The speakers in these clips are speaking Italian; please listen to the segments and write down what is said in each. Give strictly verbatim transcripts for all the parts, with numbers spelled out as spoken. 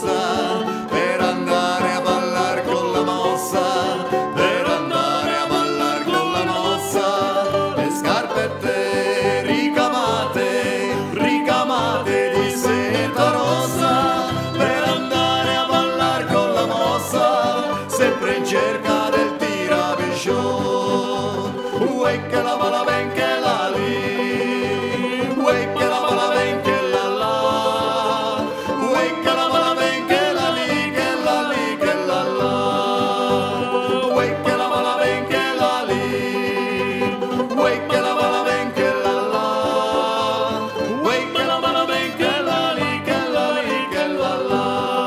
rossa, per andare a ballar con la mossa, per andare a ballar con la mossa. Le scarpette ricamate, ricamate di seta rossa, per andare a ballar con la mossa, sempre in cerca del tiraviscione. Uè che la bala ben che la lì, uè che la bala ben che la là, uè che la bala ben che la lì, che la lì, che la là, uè che la bala ben che la lì, uè che la bala ben che la là, uè che la bala ben che la lì, che la lì, che la là.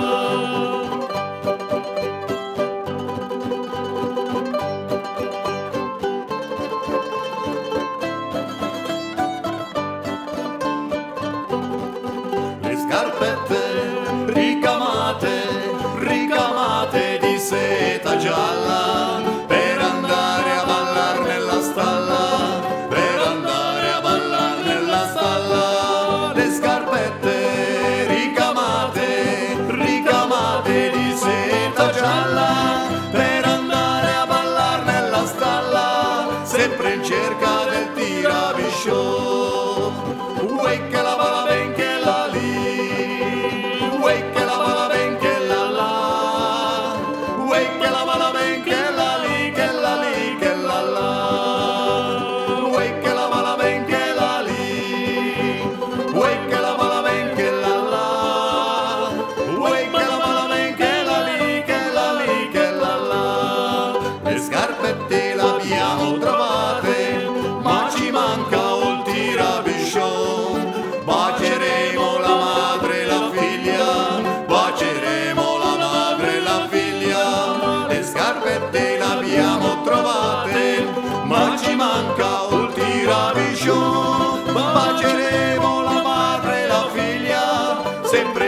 Le scarpette ricamate, ricamate di seta gialla, per andare a ballar nella stalla, per andare a ballar nella stalla. Le scarpette ricamate, ricamate di seta gialla, per andare a ballar nella stalla, sempre in cerca del tiraviscione. Uè che la bala ben che la lì, uè che la bala ben che la là, uè che la bala ben che la lì, che la lì, che la là, uè che la bala ben che la lì, uè che la bala ben che la là, uè che la bala ben che la lì, che la lì, che la là. Le scarpette le abbiamo trovate, ma ci manca il tiraviscione. Baceremo la madre e la figlia, baceremo la madre e la figlia. Le scarpette le abbiamo trovate, ma ci manca il tiraviscione. Baceremo la madre e la figlia, sempre